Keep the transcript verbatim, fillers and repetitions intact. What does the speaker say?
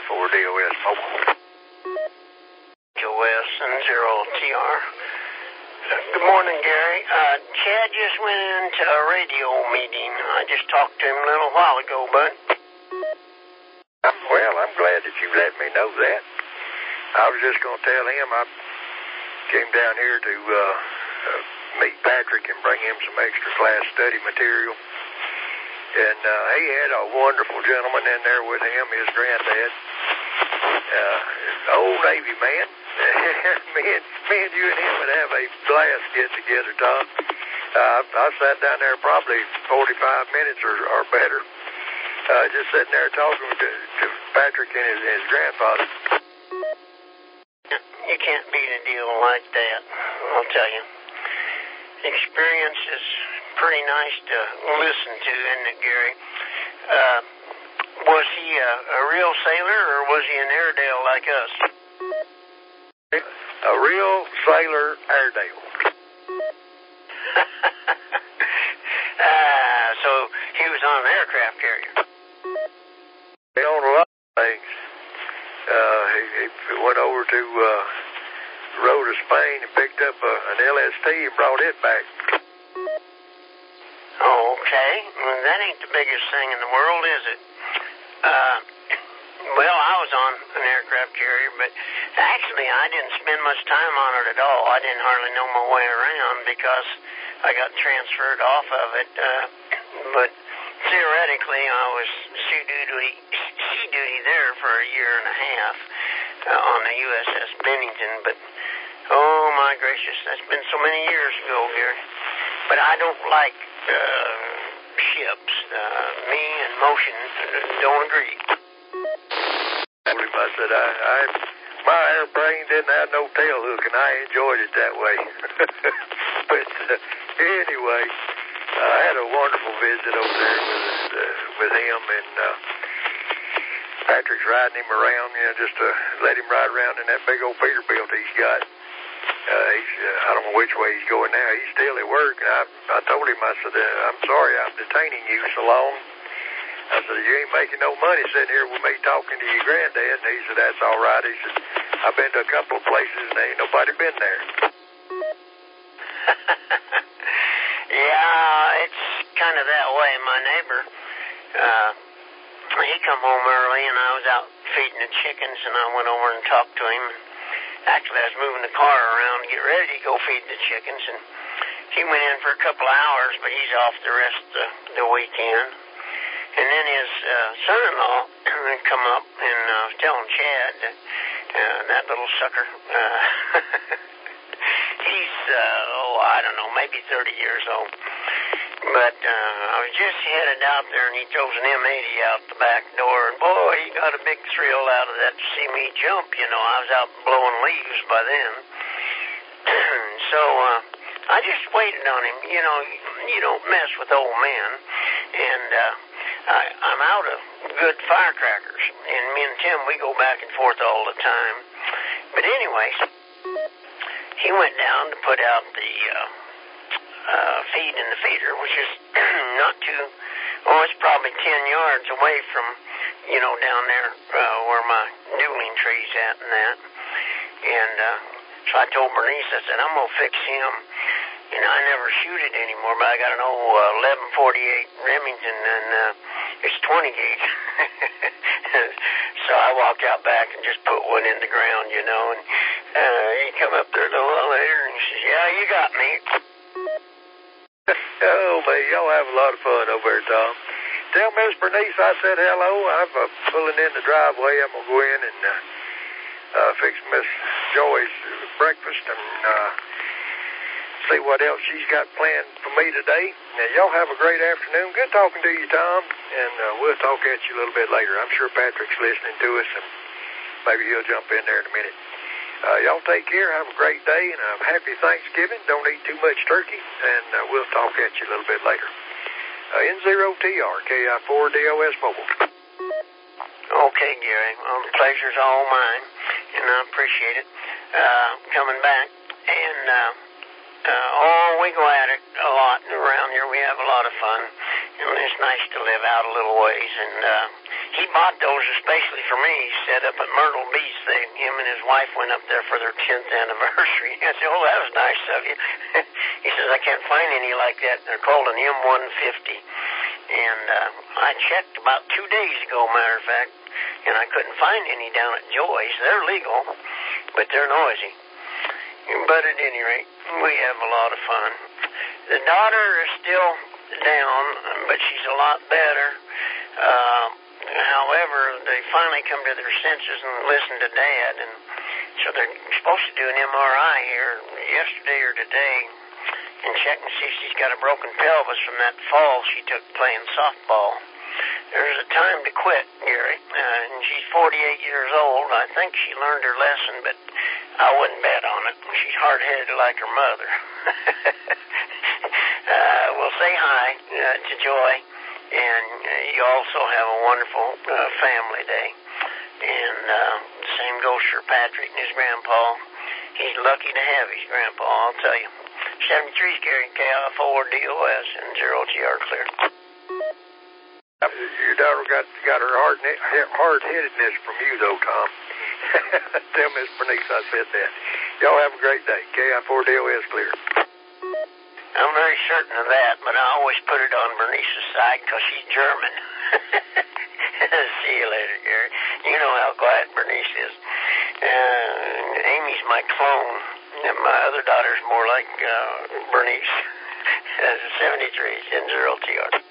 four D O S Mobile. O S and zero T R. Good morning, Gary. Uh, Chad just went into a radio meeting. I just talked to him a little while ago, bud. Well, I'm glad that you let me know that. I was just going to tell him I came down here to uh, uh, meet Patrick and bring him some extra class study material. And uh, he had a wonderful gentleman in there with him, his granddad, uh, old Navy man. me, and, me and you and him would have a blast get together, Tom. Uh, I sat down there probably forty-five minutes or, or better, uh, just sitting there talking to, to Patrick and his, his grandfather. You can't beat a deal like that, I'll tell you. Experience is pretty nice to listen to, isn't it, Gary? Uh, was he a, a real sailor, or was he an Airedale like us? A real sailor Airedale. uh, so he was on an aircraft carrier. He owned a lot of things. Uh, he, he went over to uh, rode to Spain and picked up a, an L S T and brought it back. Okay, well, that ain't the biggest thing in the world, is it? Uh, well, I was on an aircraft carrier, but actually I didn't spend much time on it at all. I didn't hardly know my way around because I got transferred off of it. Uh, but theoretically, I was sea duty, sea duty there for a year and a half uh, on the U S S Bennington. But oh my gracious, that's been so many years ago, Gary. But I don't like uh, ships. Uh, me and motion don't agree. I said, I, I, my airplane didn't have no tail hook, and I enjoyed it that way. But uh, anyway, I had a wonderful visit over there with uh, with him, and uh, Patrick's riding him around, you know, just to let him ride around in that big old Peterbilt he's got. Uh, he's, uh, I don't know which way he's going now. He's still at work, and I, I told him, I said, uh, I'm sorry I'm detaining you so long. I said, you ain't making no money sitting here with me talking to your granddad. And he said, that's all right. He said, I've been to a couple of places, and ain't nobody been there. Yeah, it's kind of that way. My neighbor, uh, he come home early, and I was out feeding the chickens, and I went over and talked to him. Actually, I was moving the car around to get ready to go feed the chickens, and he went in for a couple of hours, but he's off the rest of the, the weekend. And then his uh, son-in-law come up and uh, was telling Chad, uh, that little sucker, uh, he's, uh, oh, I don't know, maybe thirty years old. But uh, I was just headed out there, and he throws an M eighty out the back door, and boy, he got a big thrill out of that to see me jump. You know, I was out blowing leaves by then. So uh, I just waited on him. You know, you don't mess with old men. And uh, I, I'm out of good firecrackers, and me and Tim, we go back and forth all the time. But anyways, he went down to put out the uh, uh, feed in the feeder, which is not too, oh, it's probably ten yards away from, you know, down there uh, where my dueling tree's at and that. And uh, so I told Bernice, I said, I'm going to fix him. And I never shoot it anymore, but I got an old uh, eleven forty-eight Remington, and uh, it's twenty gauge. So I walked out back and just put one in the ground, you know, and uh, he come up there a little while later, and he says, yeah, you got me. Oh, man, y'all have a lot of fun over there, Tom. Tell Miss Bernice I said hello. I'm uh, pulling in the driveway. I'm going to go in and uh, uh, fix Miss Joy's breakfast and uh, see what else she's got planned for me today. Now, y'all have a great afternoon. Good talking to you, Tom, and uh, we'll talk at you a little bit later. I'm sure Patrick's listening to us, and maybe he'll jump in there in a minute. Uh, y'all take care. Have a great day, and a happy Thanksgiving. Don't eat too much turkey, and uh, we'll talk at you a little bit later. Uh, N zero T R, K I four D O S Mobile. Okay, Gary. Well, the pleasure's all mine, and I appreciate it uh, coming back. And, uh, uh, oh, we go at it a lot around here. We have a lot of fun, and it's nice to live out a little ways. And uh, he bought those especially for me. He set up at Myrtle Beach. They, him and his wife went up there for their tenth anniversary. I said, oh, that was nice of you. He says, I can't find any like that. They're called an M one fifty. And uh, I checked about two days ago, matter of fact, and I couldn't find any down at Joy's. They're legal, but they're noisy. But at any rate, we have a lot of fun. The daughter is still down, but she's a lot better. Uh, however, they finally come to their senses and listen to Dad, and so they're supposed to do an M R I here yesterday or today and check and see if she's got a broken pelvis from that fall she took playing softball. There's a time to quit, Gary, uh, and she's forty-eight years old. I think she learned her lesson, but I wouldn't bet on it. She's hard-headed like her mother. uh, we'll say hi uh, to Joy, and uh, you also have a wonderful uh, family day. And uh, same goes for Patrick and his grandpa. He's lucky to have his grandpa, I'll tell you. seventy-three is Gary, K I four D O S, and zero T R clear. Your daughter got got her hard hard-headedness from you, though, Tom. Tell Miss Bernice I said that. Y'all have a great day. K I four D O S clear. I'm very certain of that, but I always put it on Bernice's side because she's German. See you later, Gary. You know how quiet Bernice is. Uh, Amy's my clone, and my other daughter's more like uh, Bernice. seventy-three, ten zero T R.